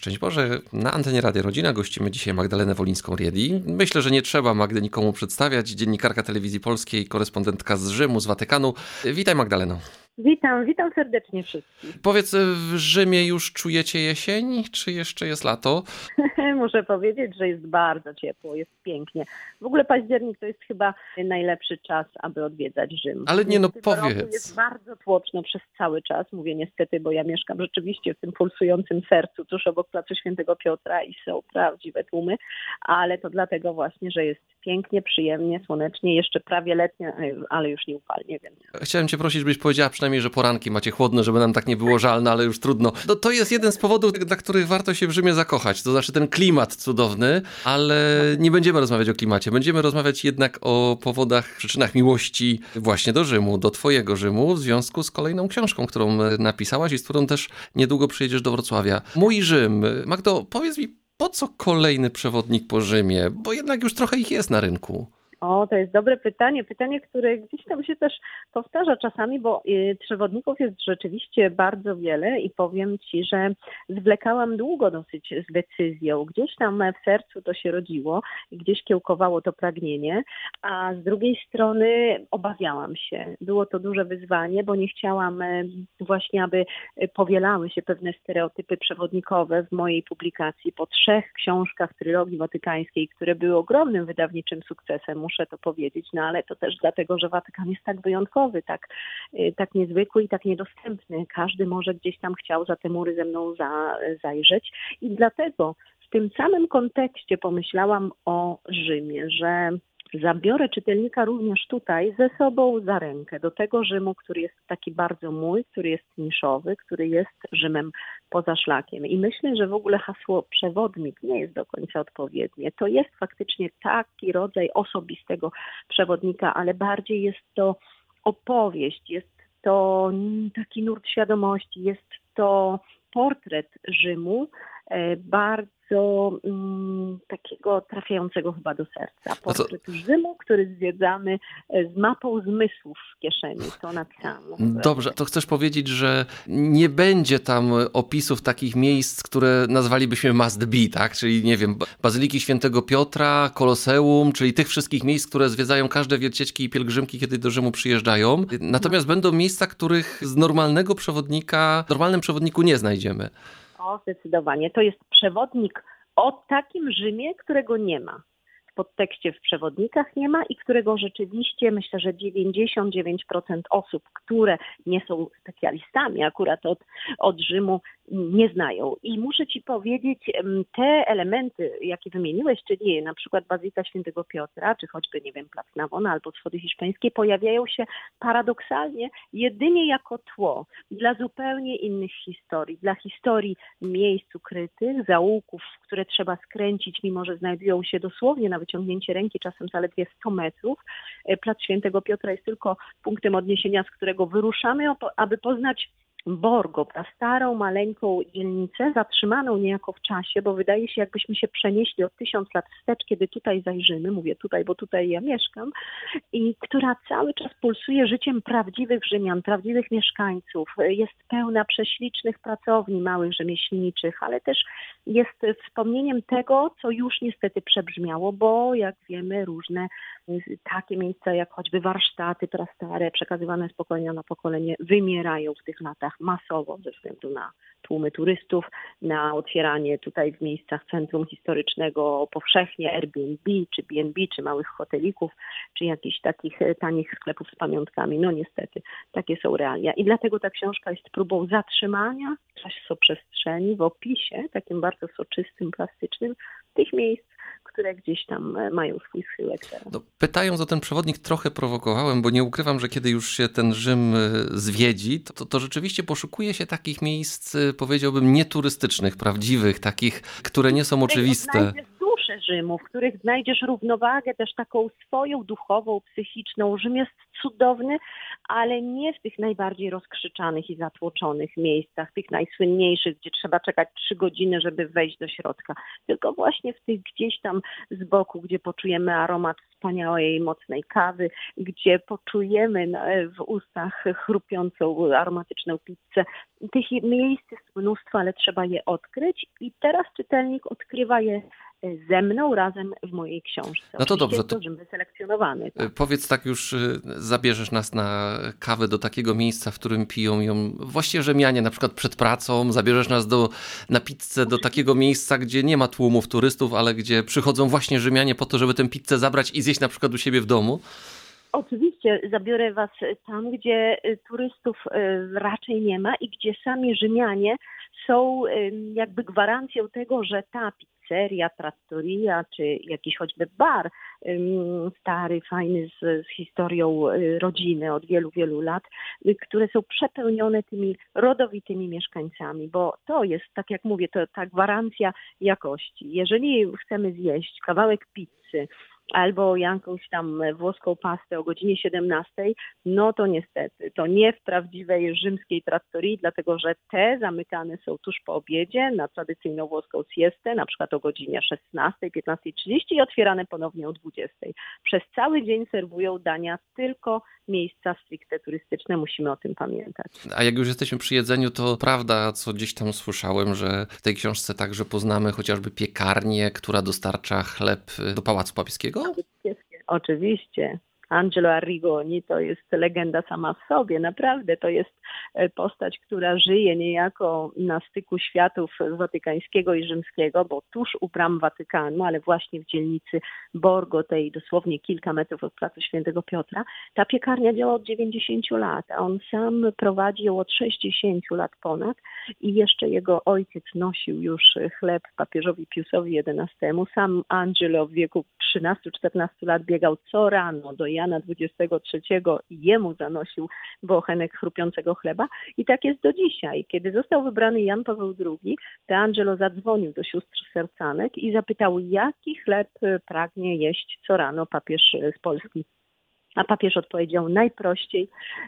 Szczęść Boże, na antenie Radia Rodzina gościmy dzisiaj Magdalenę Wolińską-Riedi. Myślę, że nie trzeba Magdy nikomu przedstawiać. Dziennikarka Telewizji Polskiej, korespondentka z Rzymu, z Watykanu. Witaj Magdaleno. Witam serdecznie wszystkich. Powiedz, w Rzymie już czujecie jesień, czy jeszcze jest lato? Muszę powiedzieć, że jest bardzo ciepło, jest pięknie. W ogóle październik to jest chyba najlepszy czas, aby odwiedzać Rzym. Ale nie, no powiedz. Jest bardzo tłoczno przez cały czas, mówię niestety, bo ja mieszkam rzeczywiście w tym pulsującym sercu, tuż obok placu Świętego Piotra i są prawdziwe tłumy, ale to dlatego właśnie, że jest pięknie, przyjemnie, słonecznie, jeszcze prawie letnie, ale już nie upalnie, więc... Chciałem cię prosić, żebyś powiedziała przynajmniej, że poranki macie chłodne, żeby nam tak nie było żal, no ale już trudno. No, to jest jeden z powodów, dla których warto się w Rzymie zakochać, to znaczy ten klimat cudowny, ale nie będziemy rozmawiać o klimacie, będziemy rozmawiać jednak o powodach, przyczynach miłości właśnie do Rzymu, do twojego Rzymu, w związku z kolejną książką, którą napisałaś i z którą też niedługo przyjedziesz do Wrocławia. Mój Rzym. Magdo, powiedz mi, po co kolejny przewodnik po Rzymie? Bo jednak już trochę ich jest na rynku. O, to jest dobre pytanie, które gdzieś tam się też powtarza czasami, bo przewodników jest rzeczywiście bardzo wiele i powiem Ci, że zwlekałam długo dosyć z decyzją. Gdzieś tam w sercu to się rodziło i gdzieś kiełkowało to pragnienie, a z drugiej strony obawiałam się. Było to duże wyzwanie, bo nie chciałam właśnie, aby powielały się pewne stereotypy przewodnikowe w mojej publikacji po 3 książkach Trylogii Watykańskiej, które były ogromnym wydawniczym sukcesem. Muszę to powiedzieć, no ale to też dlatego, że Watykan jest tak wyjątkowy, tak niezwykły i tak niedostępny. Każdy może gdzieś tam chciał za te mury ze mną zajrzeć i dlatego w tym samym kontekście pomyślałam o Rzymie, że zabiorę czytelnika również tutaj ze sobą za rękę do tego Rzymu, który jest taki bardzo mój, który jest niszowy, który jest Rzymem poza szlakiem. I myślę, że w ogóle hasło przewodnik nie jest do końca odpowiednie. To jest faktycznie taki rodzaj osobistego przewodnika, ale bardziej jest to opowieść, jest to taki nurt świadomości, jest to portret Rzymu, bardzo takiego trafiającego chyba do serca. Portret Rzymu, który zwiedzamy z mapą zmysłów w kieszeni. To napisałam. Dobrze, to chcesz powiedzieć, że nie będzie tam opisów takich miejsc, które nazwalibyśmy must be, tak? Czyli nie wiem, Bazyliki Świętego Piotra, Koloseum, czyli tych wszystkich miejsc, które zwiedzają każde wiercieczki i pielgrzymki, kiedy do Rzymu przyjeżdżają. Natomiast będą miejsca, których z normalnym przewodniku nie znajdziemy. O, zdecydowanie. To jest przewodnik o takim Rzymie, którego nie ma. W podtekście w przewodnikach nie ma i którego rzeczywiście myślę, że 99% osób, które nie są specjalistami akurat od Rzymu, nie znają. I muszę Ci powiedzieć, te elementy, jakie wymieniłeś, czyli na przykład Bazylika Świętego Piotra, czy choćby, nie wiem, Plac Navona albo Schody Hiszpańskie, pojawiają się paradoksalnie jedynie jako tło dla zupełnie innych historii. Dla historii miejsc ukrytych, zaułków, które trzeba skręcić, mimo że znajdują się dosłownie na wyciągnięcie ręki, czasem zaledwie 100 metrów. Plac Świętego Piotra jest tylko punktem odniesienia, z którego wyruszamy, aby poznać Borgo, starą, maleńką dzielnicę, zatrzymaną niejako w czasie, bo wydaje się, jakbyśmy się przenieśli o 1000 lat wstecz, kiedy tutaj zajrzymy, mówię tutaj, bo tutaj ja mieszkam, i która cały czas pulsuje życiem prawdziwych Rzymian, prawdziwych mieszkańców. Jest pełna prześlicznych pracowni małych rzemieślniczych, ale też jest wspomnieniem tego, co już niestety przebrzmiało, bo jak wiemy, różne takie miejsca jak choćby warsztaty prastare, przekazywane z pokolenia na pokolenie, wymierają w tych latach masowo ze względu na tłumy turystów, na otwieranie tutaj w miejscach centrum historycznego powszechnie Airbnb, czy B&B, czy małych hotelików, czy jakichś takich tanich sklepów z pamiątkami. No niestety, takie są realia. I dlatego ta książka jest próbą zatrzymania czasoprzestrzeni w opisie, takim bardzo soczystym, plastycznym, tych miejsc, które gdzieś tam mają swój schyłek teraz. No, pytając o ten przewodnik trochę prowokowałem, bo nie ukrywam, że kiedy już się ten Rzym zwiedzi, to rzeczywiście poszukuje się takich miejsc, powiedziałbym, nieturystycznych, prawdziwych, takich, które nie są oczywiste. Znajdziesz duszę Rzymu, w których znajdziesz równowagę też taką swoją duchową, psychiczną. Rzym jest cudowny, ale nie w tych najbardziej rozkrzyczanych i zatłoczonych miejscach, tych najsłynniejszych, gdzie trzeba czekać 3 godziny, żeby wejść do środka, tylko właśnie w tych gdzieś tam z boku, gdzie poczujemy aromat wspaniałej, mocnej kawy, gdzie poczujemy w ustach chrupiącą, aromatyczną pizzę. Tych miejsc jest mnóstwo, ale trzeba je odkryć i teraz czytelnik odkrywa je ze mną razem w mojej książce. No to dobrze. Jest to Rzym wyselekcjonowany. Tak. Powiedz tak już, zabierzesz nas na kawę do takiego miejsca, w którym piją ją właściwie Rzymianie, na przykład przed pracą, zabierzesz nas na pizzę do takiego miejsca, gdzie nie ma tłumów turystów, ale gdzie przychodzą właśnie Rzymianie po to, żeby tę pizzę zabrać i zjeść na przykład u siebie w domu. Oczywiście zabiorę was tam, gdzie turystów raczej nie ma i gdzie sami Rzymianie są jakby gwarancją tego, że ta pizzeria, trattoria czy jakiś choćby bar stary, fajny z historią rodziny od wielu, wielu lat, które są przepełnione tymi rodowitymi mieszkańcami, bo to jest, tak jak mówię, to ta gwarancja jakości. Jeżeli chcemy zjeść kawałek pizzy albo jakąś tam włoską pastę o godzinie 17, no to niestety, to nie w prawdziwej rzymskiej trattorii, dlatego że te zamykane są tuż po obiedzie na tradycyjną włoską siestę, na przykład o godzinie 16, 15:30 i otwierane ponownie o 20. Przez cały dzień serwują dania tylko miejsca stricte turystyczne, musimy o tym pamiętać. A jak już jesteśmy przy jedzeniu, to prawda, co gdzieś tam słyszałem, że w tej książce także poznamy chociażby piekarnię, która dostarcza chleb do Pałacu Papieskiego? Oczywiście. Angelo Arrigoni to jest legenda sama w sobie, naprawdę to jest postać, która żyje niejako na styku światów watykańskiego i rzymskiego, bo tuż u bram Watykanu, ale właśnie w dzielnicy Borgo, tej dosłownie kilka metrów od placu Świętego Piotra, ta piekarnia działa od 90 lat, a on sam prowadzi ją od 60 lat ponad i jeszcze jego ojciec nosił już chleb papieżowi Piusowi XI. Sam Angelo w wieku 13-14 lat biegał co rano do Jana XXIII i jemu zanosił bochenek chrupiącego chleba. I tak jest do dzisiaj. Kiedy został wybrany Jan Paweł II, to Angelo zadzwonił do sióstr sercanek i zapytał, jaki chleb pragnie jeść co rano papież z Polski. A papież odpowiedział najprościej,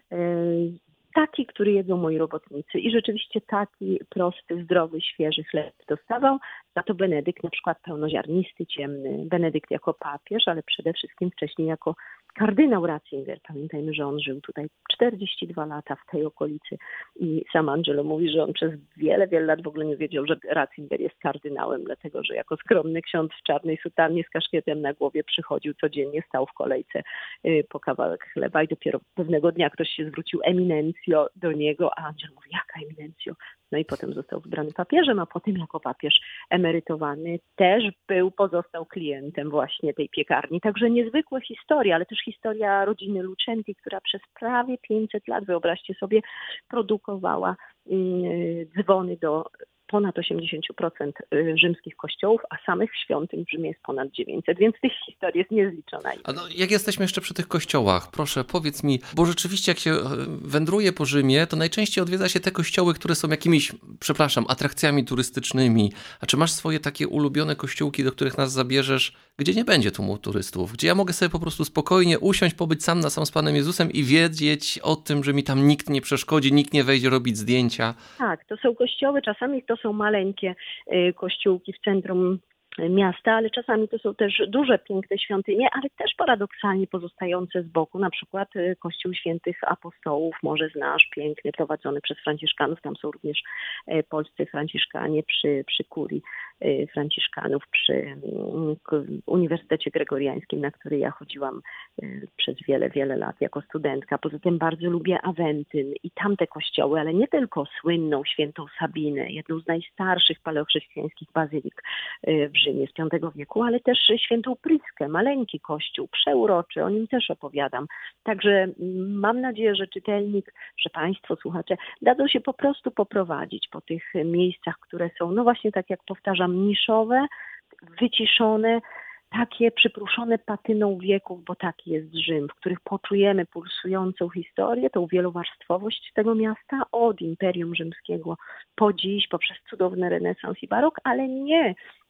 taki, który jedzą moi robotnicy. I rzeczywiście taki prosty, zdrowy, świeży chleb dostawał. Za to Benedykt na przykład pełnoziarnisty, ciemny. Benedykt jako papież, ale przede wszystkim wcześniej jako kardynał Ratzinger. Pamiętajmy, że on żył tutaj 42 lata w tej okolicy i sam Angelo mówi, że on przez wiele, wiele lat w ogóle nie wiedział, że Ratzinger jest kardynałem, dlatego że jako skromny ksiądz w czarnej sutannie z kaszkietem na głowie przychodził codziennie, stał w kolejce po kawałek chleba i dopiero pewnego dnia ktoś się zwrócił eminencjo do niego, a Angelo mówi, jaka eminencjo? No i potem został wybrany papieżem, a potem jako papież emerytowany też pozostał klientem właśnie tej piekarni. Także niezwykłe historie, ale też historia rodziny Lucenti, która przez prawie 500 lat, wyobraźcie sobie, produkowała dzwony do ponad 80% rzymskich kościołów, a samych świątyń w Rzymie jest ponad 900, więc tych historii jest niezliczona. A no, jak jesteśmy jeszcze przy tych kościołach, proszę powiedz mi, bo rzeczywiście jak się wędruje po Rzymie, to najczęściej odwiedza się te kościoły, które są jakimiś, atrakcjami turystycznymi. A czy masz swoje takie ulubione kościółki, do których nas zabierzesz, gdzie nie będzie tłumu turystów, gdzie ja mogę sobie po prostu spokojnie usiąść, pobyć sam na sam z Panem Jezusem i wiedzieć o tym, że mi tam nikt nie przeszkodzi, nikt nie wejdzie robić zdjęcia? Tak, to są kościoły, czasami to są maleńkie kościółki w centrum miasta, ale czasami to są też duże, piękne świątynie, ale też paradoksalnie pozostające z boku, na przykład Kościół Świętych Apostołów, może znasz, piękny, prowadzony przez Franciszkanów, tam są również polscy Franciszkanie przy kurii Franciszkanów, przy Uniwersytecie Gregoriańskim, na który ja chodziłam przez wiele, wiele lat jako studentka. Poza tym bardzo lubię Awentyn i tamte kościoły, ale nie tylko słynną Świętą Sabinę, jedną z najstarszych paleochrześcijańskich bazylik w Rzymie z V wieku, ale też Świętą Priskę, maleńki kościół, przeuroczy, o nim też opowiadam. Także mam nadzieję, że czytelnik, że Państwo, słuchacze, dadzą się po prostu poprowadzić po tych miejscach, które są, no właśnie tak jak powtarzam, niszowe, wyciszone, takie przypruszone patyną wieków, bo taki jest Rzym, w których poczujemy pulsującą historię, tą wielowarstwowość tego miasta od Imperium Rzymskiego po dziś, poprzez cudowny renesans i barok, ale nie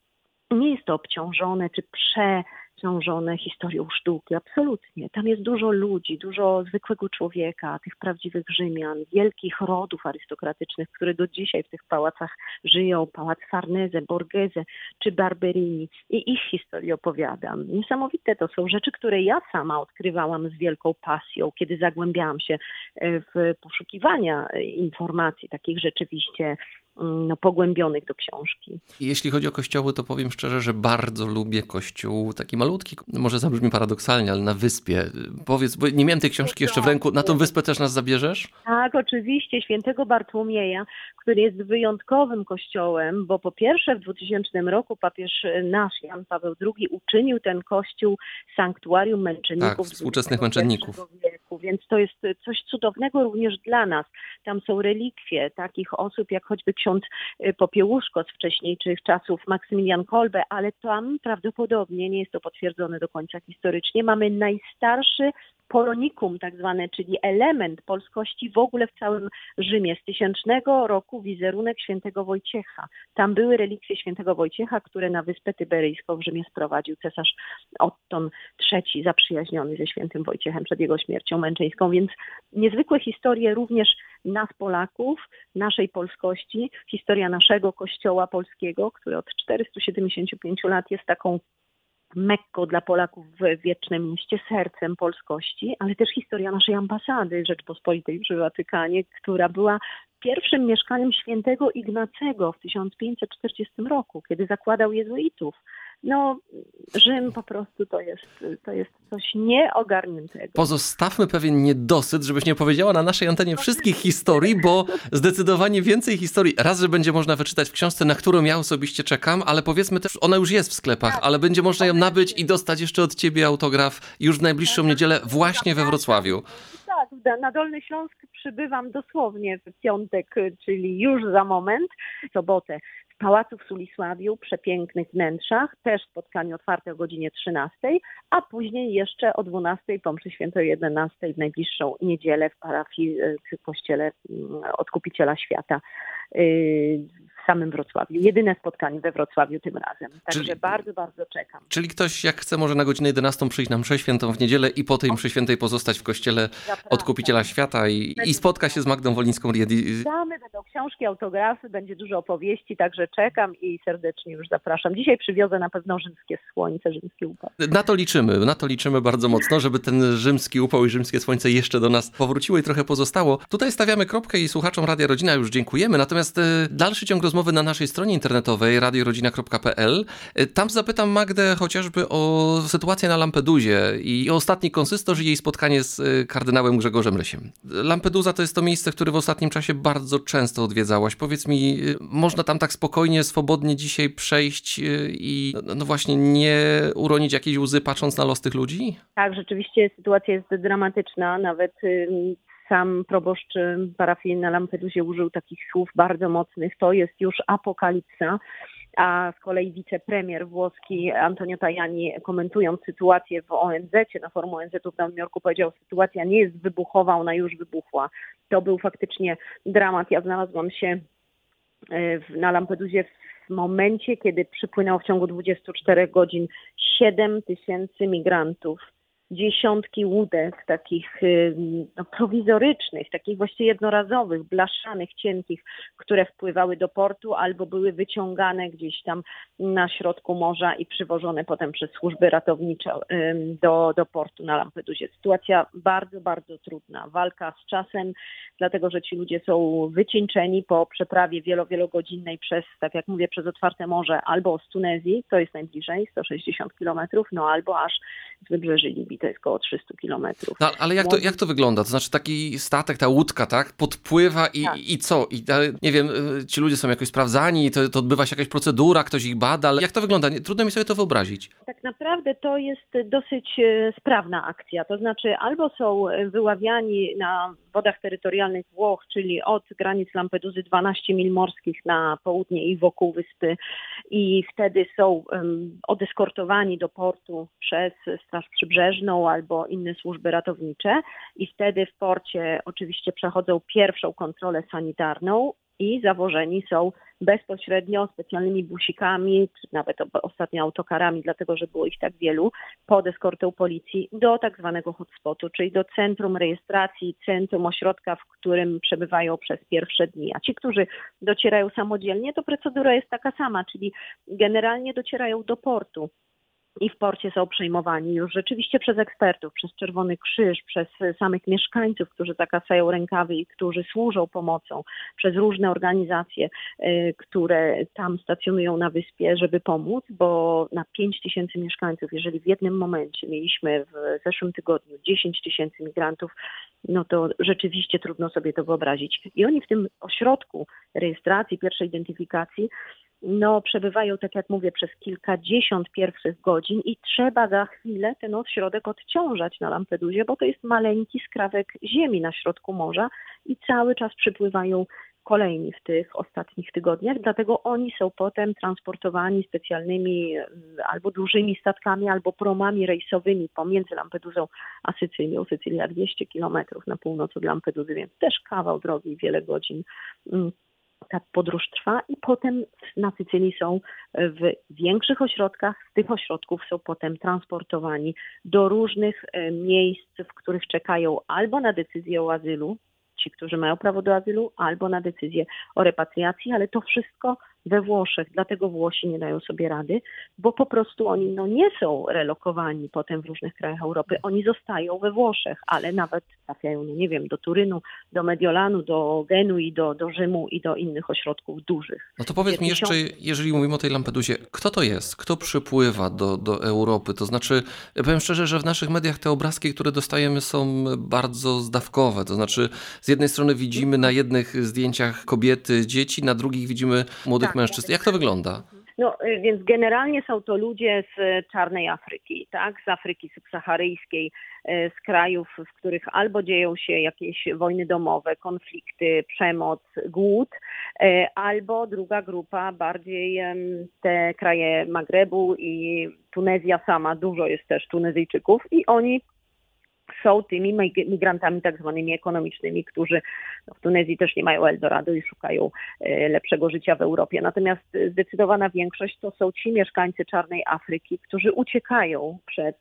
Nie jest to obciążone czy przeciążone historią sztuki, absolutnie. Tam jest dużo ludzi, dużo zwykłego człowieka, tych prawdziwych Rzymian, wielkich rodów arystokratycznych, które do dzisiaj w tych pałacach żyją, pałac Farnese, Borghese czy Barberini i ich historię opowiadam. Niesamowite to są rzeczy, które ja sama odkrywałam z wielką pasją, kiedy zagłębiałam się w poszukiwania informacji takich rzeczywiście pogłębionych do książki. Jeśli chodzi o kościoły, to powiem szczerze, że bardzo lubię kościół taki malutki, może zabrzmi paradoksalnie, ale na wyspie. Powiedz, bo nie miałem tej książki jeszcze w ręku, na tą wyspę też nas zabierzesz? Tak, oczywiście, świętego Bartłomieja, który jest wyjątkowym kościołem, bo po pierwsze w 2000 roku papież nasz Jan Paweł II uczynił ten kościół sanktuarium męczenników. Tak, współczesnych męczenników. Wieku, więc to jest coś cudownego również dla nas. Tam są relikwie takich osób jak choćby ksiądz Popiełuszko z wcześniejszych czasów, Maksymilian Kolbe, ale tam prawdopodobnie, nie jest to potwierdzone do końca historycznie, mamy najstarszy polonikum tak zwane, czyli element polskości w ogóle w całym Rzymie. Z 1000 roku wizerunek świętego Wojciecha. Tam były relikwie świętego Wojciecha, które na Wyspę Tyberyjską w Rzymie sprowadził cesarz Otton III, zaprzyjaźniony ze świętym Wojciechem przed jego śmiercią męczeńską. Więc niezwykłe historie również nas Polaków, naszej polskości, historia naszego kościoła polskiego, który od 475 lat jest taką Mekką dla Polaków w Wiecznym Mieście, sercem polskości, ale też historia naszej ambasady Rzeczypospolitej przy Watykanie, która była pierwszym mieszkaniem świętego Ignacego w 1540 roku, kiedy zakładał jezuitów. Rzym po prostu to jest coś nieogarniętego. Pozostawmy pewien niedosyt, żebyś nie powiedziała na naszej antenie wszystkich historii, bo zdecydowanie więcej historii. Raz, że będzie można wyczytać w książce, na którą ja osobiście czekam, ale powiedzmy też, ona już jest w sklepach, ale będzie można ją nabyć i dostać jeszcze od ciebie autograf już w najbliższą niedzielę właśnie we Wrocławiu. Tak, na Dolny Śląsk przybywam dosłownie w piątek, czyli już za moment, w sobotę. W Pałacu w Sulisławiu, przepięknych wnętrzach, też spotkanie otwarte o godzinie 13, a później jeszcze o 12 po mszy świętej 11 w najbliższą niedzielę w parafii w kościele Odkupiciela Świata w samym Wrocławiu. Jedyne spotkanie we Wrocławiu tym razem. Także bardzo, bardzo czekam. Czyli ktoś, jak chce, może na godzinę 11 przyjść na mszę świętą w niedzielę i po tej mszy świętej pozostać w kościele Odkupiciela Świata i spotka się z Magdą Wolińską-Riedi. Będą książki, autografy, będzie dużo opowieści, także czekam i serdecznie już zapraszam. Dzisiaj przywiozę na pewno rzymskie słońce, rzymski upał. Na to liczymy bardzo mocno, żeby ten rzymski upał i rzymskie słońce jeszcze do nas powróciło i trochę pozostało. Tutaj stawiamy kropkę i słuchaczom Radia Rodzina już dziękujemy, natomiast dalszy ciąg rozmowy na naszej stronie internetowej radiorodzina.pl. Tam zapytam Magdę chociażby o sytuację na Lampedusie i o ostatni konsystor i jej spotkanie z kardynałem Grzegorzem Rysiem. Lampedusa to jest to miejsce, które w ostatnim czasie bardzo często odwiedzałaś. Powiedz mi, można tam tak spokojnie, swobodnie dzisiaj przejść i właśnie nie uronić jakiejś łzy patrząc na los tych ludzi? Tak, rzeczywiście sytuacja jest dramatyczna. Nawet sam proboszcz parafii na Lampedusie użył takich słów bardzo mocnych. To jest już apokalipsa. A z kolei wicepremier włoski Antonio Tajani, komentując sytuację w ONZ-cie, na forum ONZ-u w Nowym Jorku, powiedział, że sytuacja nie jest wybuchowa, ona już wybuchła. To był faktycznie dramat. Ja znalazłam się na Lampedusie w momencie, kiedy przypłynęło w ciągu 24 godzin 7 000 migrantów. Dziesiątki łódek takich prowizorycznych, takich właściwie jednorazowych, blaszanych, cienkich, które wpływały do portu albo były wyciągane gdzieś tam na środku morza i przywożone potem przez służby ratownicze do portu na Lampedusie. Sytuacja bardzo, bardzo trudna. Walka z czasem, dlatego że ci ludzie są wycieńczeni po przeprawie wielogodzinnej przez, tak jak mówię, przez otwarte morze albo z Tunezji, to jest najbliżej, 160 kilometrów, albo aż z wybrzeży Libii. To jest około 300 kilometrów. No, ale jak to wygląda? To znaczy taki statek, ta łódka, tak? Podpływa i co? I nie wiem, ci ludzie są jakoś sprawdzani, to odbywa się jakaś procedura, ktoś ich bada, ale jak to wygląda? Trudno mi sobie to wyobrazić. Tak naprawdę to jest dosyć sprawna akcja. To znaczy albo są wyławiani na wodach terytorialnych Włoch, czyli od granic Lampedusy 12 mil morskich na południe i wokół wyspy i wtedy są odeskortowani do portu przez Straż Przybrzeżną albo inne służby ratownicze i wtedy w porcie oczywiście przechodzą pierwszą kontrolę sanitarną i zawożeni są bezpośrednio specjalnymi busikami, czy nawet ostatnio autokarami, dlatego że było ich tak wielu, pod eskortą policji do tak zwanego hotspotu, czyli do centrum rejestracji, centrum ośrodka, w którym przebywają przez pierwsze dni. A ci, którzy docierają samodzielnie, to procedura jest taka sama, czyli generalnie docierają do portu. I w porcie są przejmowani już rzeczywiście przez ekspertów, przez Czerwony Krzyż, przez samych mieszkańców, którzy zakasają rękawy i którzy służą pomocą, przez różne organizacje, które tam stacjonują na wyspie, żeby pomóc, bo na 5 tysięcy mieszkańców, jeżeli w jednym momencie mieliśmy w zeszłym tygodniu 10 tysięcy migrantów, no to rzeczywiście trudno sobie to wyobrazić. I oni w tym ośrodku rejestracji, pierwszej identyfikacji, no przebywają, tak jak mówię, przez kilkadziesiąt pierwszych godzin i trzeba za chwilę ten ośrodek odciążać na Lampedusie, bo to jest maleńki skrawek ziemi na środku morza i cały czas przypływają kolejni w tych ostatnich tygodniach, dlatego oni są potem transportowani specjalnymi albo dużymi statkami, albo promami rejsowymi pomiędzy Lampedusą a Sycylią. Sycylia 200 kilometrów na północ od Lampedusy, więc też kawał drogi, wiele godzin ta podróż trwa i potem na Sycylii są w większych ośrodkach. Z tych ośrodków są potem transportowani do różnych miejsc, w których czekają albo na decyzję o azylu, ci, którzy mają prawo do azylu, albo na decyzję o repatriacji, ale to wszystko we Włoszech. Dlatego Włosi nie dają sobie rady, bo po prostu oni nie są relokowani potem w różnych krajach Europy. Oni zostają we Włoszech, ale nawet trafiają, nie wiem, do Turynu, do Mediolanu, do Genui, do Rzymu i do innych ośrodków dużych. No to powiedz mi jeszcze, jeżeli mówimy o tej Lampedusie, kto to jest? Kto przypływa do Europy? To znaczy, ja powiem szczerze, że w naszych mediach te obrazki, które dostajemy, są bardzo zdawkowe. To znaczy, z jednej strony widzimy na jednych zdjęciach kobiety, dzieci, na drugich widzimy młodych mężczyzn. Jak to wygląda? No, więc generalnie są to ludzie z czarnej Afryki, tak? Z Afryki subsaharyjskiej, z krajów, w których albo dzieją się jakieś wojny domowe, konflikty, przemoc, głód, albo druga grupa, bardziej te kraje Magrebu i Tunezja sama, dużo jest też Tunezyjczyków i oni są tymi migrantami tak zwanymi ekonomicznymi, którzy w Tunezji też nie mają Eldorado i szukają lepszego życia w Europie. Natomiast zdecydowana większość to są ci mieszkańcy czarnej Afryki, którzy uciekają przed,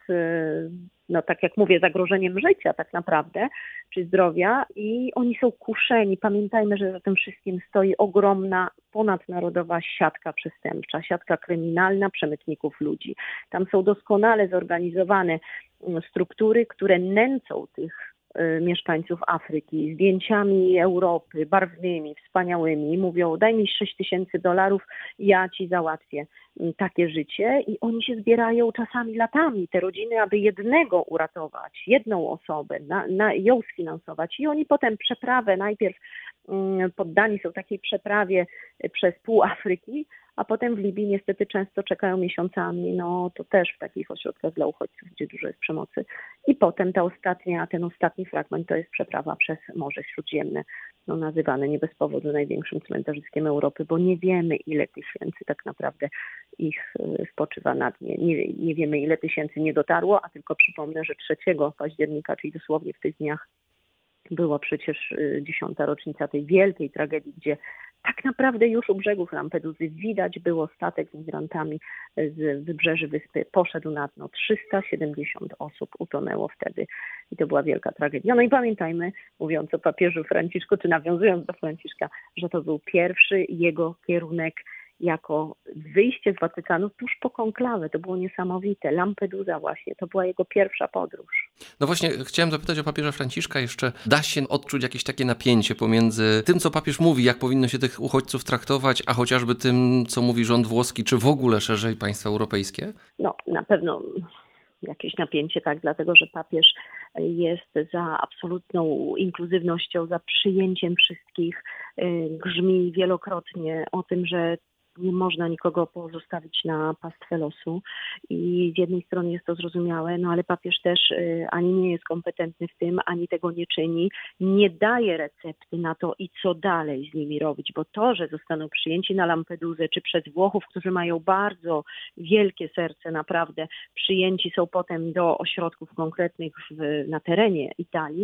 tak jak mówię, zagrożeniem życia tak naprawdę, czy zdrowia i oni są kuszeni. Pamiętajmy, że za tym wszystkim stoi ogromna ponadnarodowa siatka przestępcza, siatka kryminalna przemytników ludzi. Tam są doskonale zorganizowane struktury, które nęcą tych mieszkańców Afryki zdjęciami Europy, barwnymi, wspaniałymi. Mówią, daj mi $6,000, ja ci załatwię takie życie. I oni się zbierają czasami latami, te rodziny, aby jednego uratować, jedną osobę, ją sfinansować. I oni potem przeprawę, najpierw poddani są takiej przeprawie przez pół Afryki, a potem w Libii niestety często czekają miesiącami, no to też w takich ośrodkach dla uchodźców, gdzie dużo jest przemocy. I potem ten ostatni fragment to jest przeprawa przez Morze Śródziemne, nazywane nie bez powodu największym cmentarzyskiem Europy, bo nie wiemy, ile tysięcy tak naprawdę ich spoczywa na dnie. Nie wiemy, ile tysięcy nie dotarło, a tylko przypomnę, że 3 października, czyli dosłownie w tych dniach, była przecież 10. rocznica tej wielkiej tragedii, gdzie tak naprawdę już u brzegów Lampedusy widać było statek z migrantami z wybrzeży wyspy. Poszedł na dno. 370 osób utonęło wtedy i to była wielka tragedia. No i pamiętajmy, mówiąc o papieżu Franciszku, czy nawiązując do Franciszka, że to był pierwszy jego kierunek jako wyjście z Watykanu tuż po konklawę. To było niesamowite. Lampedusa właśnie, to była jego pierwsza podróż. No właśnie, chciałem zapytać o papieża Franciszka jeszcze. Da się odczuć jakieś takie napięcie pomiędzy tym, co papież mówi, jak powinno się tych uchodźców traktować, a chociażby tym, co mówi rząd włoski, czy w ogóle szerzej państwa europejskie? No, na pewno jakieś napięcie, tak, dlatego że papież jest za absolutną inkluzywnością, za przyjęciem wszystkich. Grzmi wielokrotnie o tym, że nie można nikogo pozostawić na pastwę losu i z jednej strony jest to zrozumiałe, ale papież też ani nie jest kompetentny w tym, ani tego nie czyni, nie daje recepty na to i co dalej z nimi robić, bo to, że zostaną przyjęci na Lampedusę czy przez Włochów, którzy mają bardzo wielkie serce naprawdę, przyjęci są potem do ośrodków konkretnych na terenie Italii,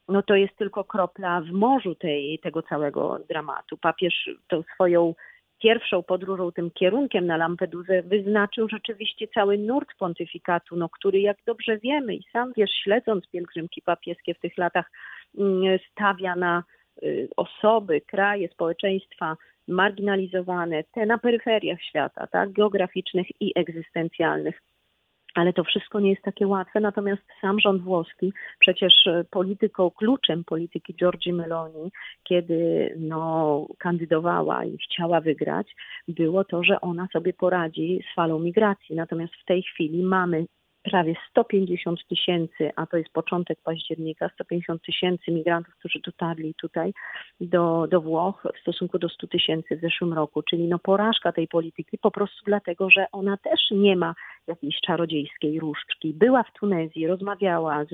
no to jest tylko kropla w morzu tego całego dramatu. Papież tą swoją pierwszą podróżą tym kierunkiem na Lampedusę wyznaczył rzeczywiście cały nurt pontyfikatu, no, który, jak dobrze wiemy i sam wiesz, śledząc pielgrzymki papieskie w tych latach, stawia na osoby, kraje, społeczeństwa marginalizowane, te na peryferiach świata, tak, geograficznych i egzystencjalnych. Ale to wszystko nie jest takie łatwe, natomiast sam rząd włoski, przecież kluczem polityki Giorgi Meloni, kiedy kandydowała i chciała wygrać, było to, że ona sobie poradzi z falą migracji. Natomiast w tej chwili mamy prawie 150 000, a to jest początek października, 150 000 migrantów, którzy dotarli tutaj do Włoch w stosunku do 100 000 w zeszłym roku. Czyli porażka tej polityki po prostu dlatego, że ona też nie ma jakiejś czarodziejskiej różdżki. Była w Tunezji, rozmawiała,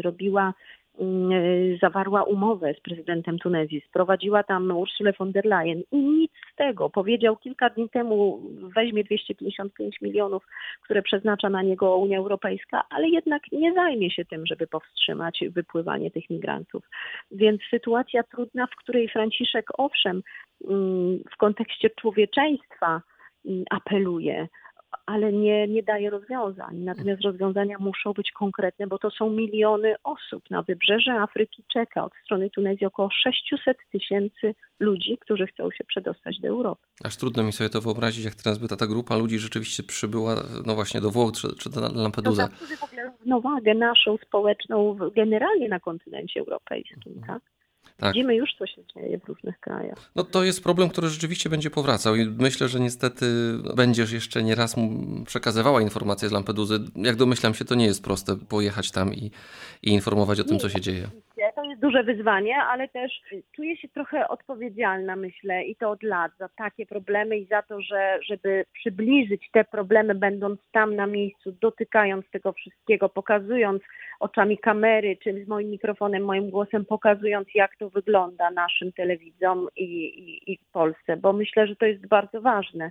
zawarła umowę z prezydentem Tunezji, sprowadziła tam Ursulę von der Leyen i nic z tego. Powiedział kilka dni temu, weźmie 255 milionów, które przeznacza na niego Unia Europejska, ale jednak nie zajmie się tym, żeby powstrzymać wypływanie tych migrantów. Więc sytuacja trudna, w której Franciszek owszem w kontekście człowieczeństwa apeluje, ale nie daje rozwiązań. Natomiast rozwiązania muszą być konkretne, bo to są miliony osób. Na wybrzeże Afryki czeka od strony Tunezji około 600 000 ludzi, którzy chcą się przedostać do Europy. Aż trudno mi sobie to wyobrazić, jak teraz by ta grupa ludzi rzeczywiście przybyła właśnie do Włoch czy do Lampedusy. To w ogóle równowagę naszą społeczną generalnie na kontynencie europejskim, tak? Tak. Widzimy już, co się dzieje w różnych krajach. No to jest problem, który rzeczywiście będzie powracał i myślę, że niestety będziesz jeszcze nie raz przekazywała informacje z Lampedusy. Jak domyślam się, to nie jest proste pojechać tam i informować o tym, co się dzieje. To jest duże wyzwanie, ale też czuję się trochę odpowiedzialna, myślę, i to od lat, za takie problemy i za to, żeby przybliżyć te problemy, będąc tam na miejscu, dotykając tego wszystkiego, pokazując oczami kamery, czy z moim mikrofonem, moim głosem, pokazując, jak to wygląda naszym telewidzom i w Polsce, bo myślę, że to jest bardzo ważne,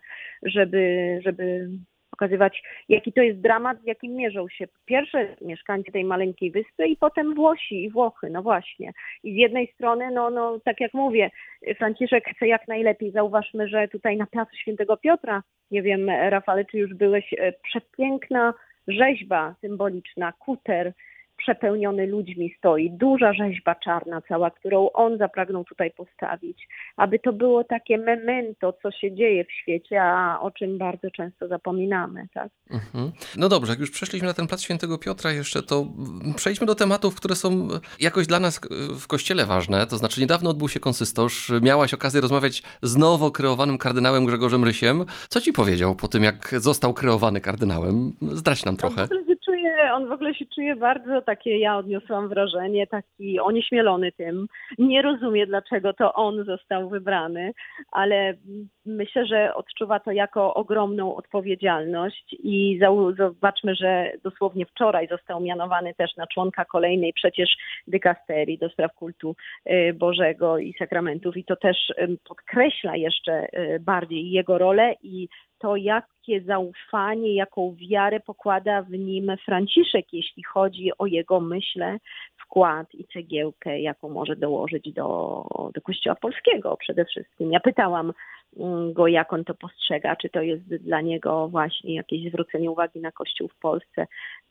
żeby pokazywać, jaki to jest dramat, z jakim mierzą się pierwsze mieszkańcy tej maleńkiej wyspy i potem Włosi i Włochy, no właśnie. I z jednej strony, tak jak mówię, Franciszek chce jak najlepiej. Zauważmy, że tutaj na placu Świętego Piotra, nie wiem, Rafale, czy już byłeś, przepiękna rzeźba symboliczna, kuter przepełniony ludźmi stoi, duża rzeźba czarna cała, którą on zapragnął tutaj postawić, aby to było takie memento, co się dzieje w świecie, a o czym bardzo często zapominamy, tak? Mhm. No dobrze, jak już przeszliśmy na ten plac Świętego Piotra jeszcze, to przejdźmy do tematów, które są jakoś dla nas w Kościele ważne, to znaczy niedawno odbył się konsystosz, miałaś okazję rozmawiać z nowo kreowanym kardynałem Grzegorzem Rysiem. Co ci powiedział po tym, jak został kreowany kardynałem? Zdradź nam trochę. On w ogóle się czuje bardzo takie, ja odniosłam wrażenie, taki onieśmielony tym. Nie rozumie, dlaczego to on został wybrany, ale myślę, że odczuwa to jako ogromną odpowiedzialność i zobaczmy, że dosłownie wczoraj został mianowany też na członka kolejnej przecież dykasterii do spraw kultu Bożego i sakramentów i to też podkreśla jeszcze bardziej jego rolę i to, jakie zaufanie, jaką wiarę pokłada w nim Franciszek, jeśli chodzi o jego, myślę, wkład i cegiełkę, jaką może dołożyć do Kościoła polskiego przede wszystkim. Ja pytałam go, jak on to postrzega, czy to jest dla niego właśnie jakieś zwrócenie uwagi na Kościół w Polsce,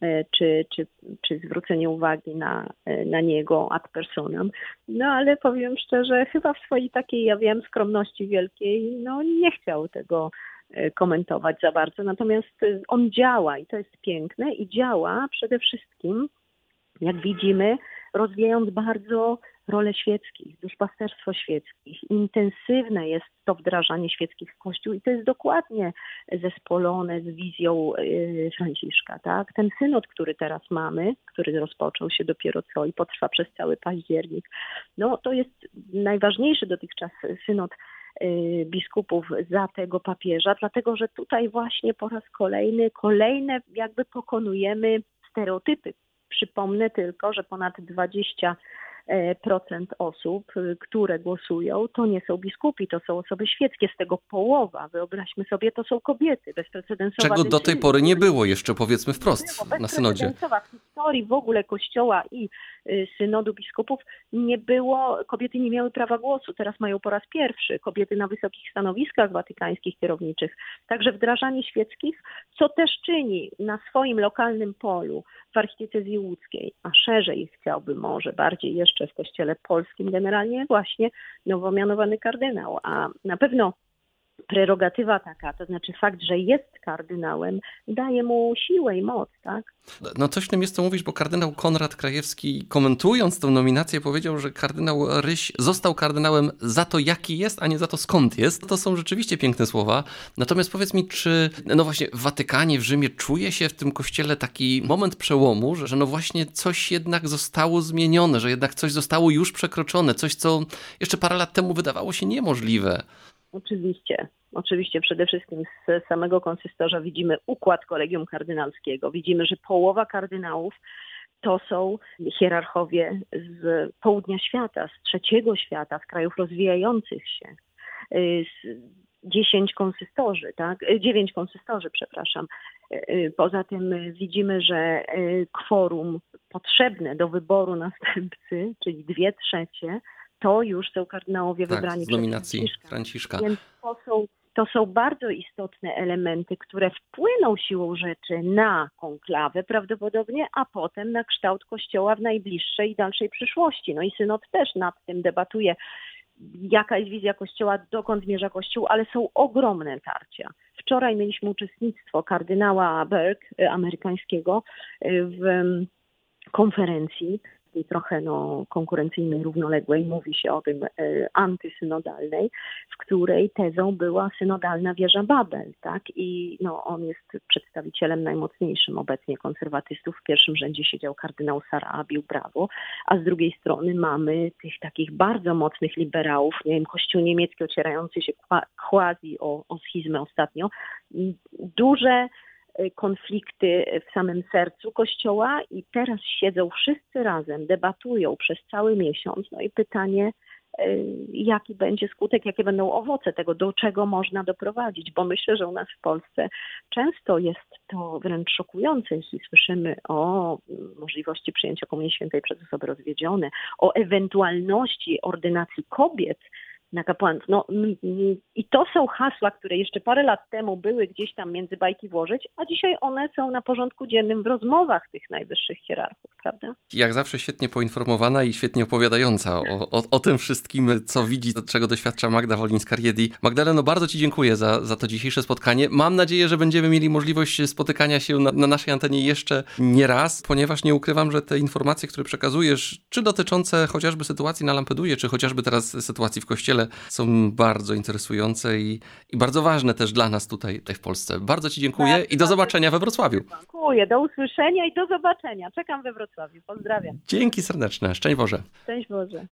czy zwrócenie uwagi na niego ad personam. No ale powiem szczerze, chyba w swojej takiej, ja wiem, skromności wielkiej, nie chciał tego komentować za bardzo. Natomiast on działa i to jest piękne i działa przede wszystkim, jak widzimy, rozwijając bardzo rolę świeckich, duszpasterstwo świeckich. Intensywne jest to wdrażanie świeckich w Kościół i to jest dokładnie zespolone z wizją Franciszka. Tak? Ten synod, który teraz mamy, który rozpoczął się dopiero co i potrwa przez cały październik, to jest najważniejszy dotychczas synod biskupów za tego papieża, dlatego że tutaj właśnie po raz kolejne jakby pokonujemy stereotypy. Przypomnę tylko, że ponad 20% osób, które głosują, to nie są biskupi, to są osoby świeckie, z tego połowa, wyobraźmy sobie, to są kobiety, bezprecedensowa Czego do tej pory nie było jeszcze, powiedzmy wprost, na synodzie. Bezprecedensowa w historii w ogóle Kościoła i synodu biskupów kobiety nie miały prawa głosu. Teraz mają po raz pierwszy kobiety na wysokich stanowiskach watykańskich kierowniczych. Także wdrażanie świeckich, co też czyni na swoim lokalnym polu w archidiecezji łódzkiej, a szerzej chciałbym może bardziej jeszcze w Kościele polskim generalnie właśnie nowo mianowany kardynał, a na pewno prerogatywa taka, to znaczy fakt, że jest kardynałem, daje mu siłę i moc, tak? No coś w tym jest, co mówisz, bo kardynał Konrad Krajewski, komentując tę nominację, powiedział, że kardynał Ryś został kardynałem za to, jaki jest, a nie za to, skąd jest. To są rzeczywiście piękne słowa. Natomiast powiedz mi, czy no właśnie w Watykanie, w Rzymie czuje się w tym kościele taki moment przełomu, że no właśnie coś jednak zostało zmienione, że jednak coś zostało już przekroczone, coś, co jeszcze parę lat temu wydawało się niemożliwe. Oczywiście przede wszystkim z samego konsystorza widzimy układ kolegium kardynalskiego. Widzimy, że połowa kardynałów to są hierarchowie z południa świata, z trzeciego świata, z krajów rozwijających się. 9 konsystorzy, przepraszam. Poza tym widzimy, że kworum potrzebne do wyboru następcy, czyli 2/3, to już są kardynałowie wybrani z nominacji Franciszka. Więc to są bardzo istotne elementy, które wpłyną siłą rzeczy na konklawę prawdopodobnie, a potem na kształt Kościoła w najbliższej i dalszej przyszłości. No i synod też nad tym debatuje, jaka jest wizja Kościoła, dokąd zmierza Kościół, ale są ogromne tarcia. Wczoraj mieliśmy uczestnictwo kardynała Burke, amerykańskiego, w konferencji, trochę konkurencyjnej, równoległej, mówi się o tym antysynodalnej, w której tezą była synodalna wieża Babel, tak? I on jest przedstawicielem najmocniejszym obecnie konserwatystów. W pierwszym rzędzie siedział kardynał Sarah Abiu-Bravo, a z drugiej strony mamy tych takich bardzo mocnych liberałów, nie wiem, Kościół niemiecki ocierający się quasi o schizmę ostatnio. Duże konflikty w samym sercu Kościoła i teraz siedzą wszyscy razem, debatują przez cały miesiąc. No i pytanie, jaki będzie skutek, jakie będą owoce tego, do czego można doprowadzić, bo myślę, że u nas w Polsce często jest to wręcz szokujące, jeśli słyszymy o możliwości przyjęcia Komunii Świętej przez osoby rozwiedzione, o ewentualności ordynacji kobiet na kapłanów. I to są hasła, które jeszcze parę lat temu były gdzieś tam między bajki włożyć, a dzisiaj one są na porządku dziennym w rozmowach tych najwyższych hierarchów, prawda? Jak zawsze świetnie poinformowana i świetnie opowiadająca o tym wszystkim, co widzi, czego doświadcza Magda Wolińska-Riedi. Magdaleno, bardzo Ci dziękuję za to dzisiejsze spotkanie. Mam nadzieję, że będziemy mieli możliwość spotykania się na naszej antenie jeszcze nie raz, ponieważ nie ukrywam, że te informacje, które przekazujesz, czy dotyczące chociażby sytuacji na Lampedusie, czy chociażby teraz sytuacji w Kościele, są bardzo interesujące i bardzo ważne też dla nas tutaj w Polsce. Bardzo Ci dziękuję i do zobaczenia we Wrocławiu. Dziękuję, do usłyszenia i do zobaczenia. Czekam we Wrocławiu. Pozdrawiam. Dzięki serdeczne. Szczęść Boże. Szczęść Boże.